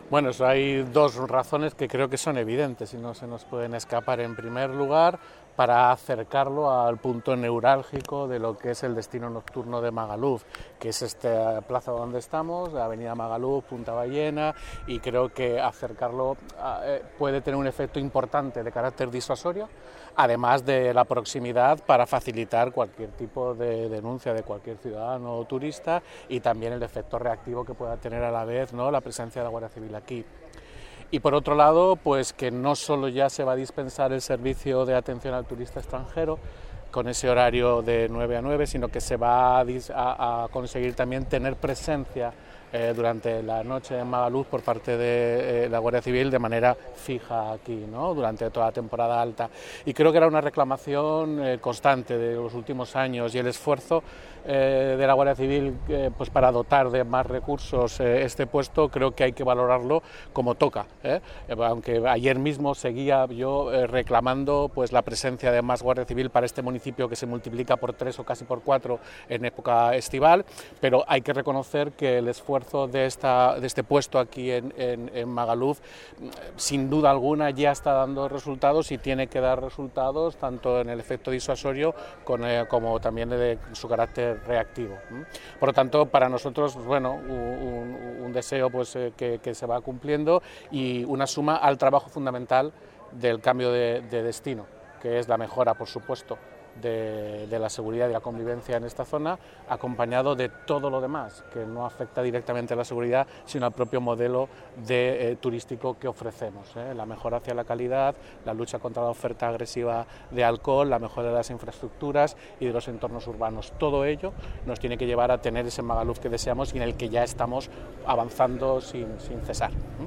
Bueno, eso hay dos razones que creo que son evidentes y no se nos pueden escapar. En primer lugar, para acercarlo al punto neurálgico de lo que es el destino nocturno de Magaluf, que es esta plaza donde estamos, la avenida Magaluf, Punta Ballena, y creo que acercarlo puede tener un efecto importante de carácter disuasorio, además de la proximidad para facilitar cualquier tipo de denuncia de cualquier ciudadano o turista, y también el efecto reactivo que pueda tener a la vez, ¿no?, la presencia de la Guardia Civil aquí. Y por otro lado, pues que no solo ya se va a dispensar el servicio de atención al turista extranjero con ese horario de 9 a 9, sino que se va a conseguir también tener presencia durante la noche en Magaluf por parte de la Guardia Civil de manera fija aquí, ¿no?, durante toda la temporada alta. Y creo que era una reclamación constante de los últimos años, y el esfuerzo de la Guardia Civil pues para dotar de más recursos este puesto creo que hay que valorarlo como toca, aunque ayer mismo seguía yo reclamando pues la presencia de más Guardia Civil para este municipio que se multiplica por 3 o casi por 4 en época estival, pero hay que reconocer que el esfuerzo de este puesto aquí en Magaluf sin duda alguna ya está dando resultados, y tiene que dar resultados tanto en el efecto disuasorio como también de su carácter reactivo. Por lo tanto, para nosotros, bueno, un deseo pues que se va cumpliendo, y una suma al trabajo fundamental del cambio de destino, que es la mejora, por supuesto, de la seguridad y la convivencia en esta zona, acompañado de todo lo demás, que no afecta directamente a la seguridad, sino al propio modelo turístico que ofrecemos, la mejora hacia la calidad, la lucha contra la oferta agresiva de alcohol, la mejora de las infraestructuras y de los entornos urbanos. Todo ello nos tiene que llevar a tener ese Magaluf que deseamos y en el que ya estamos avanzando sin cesar.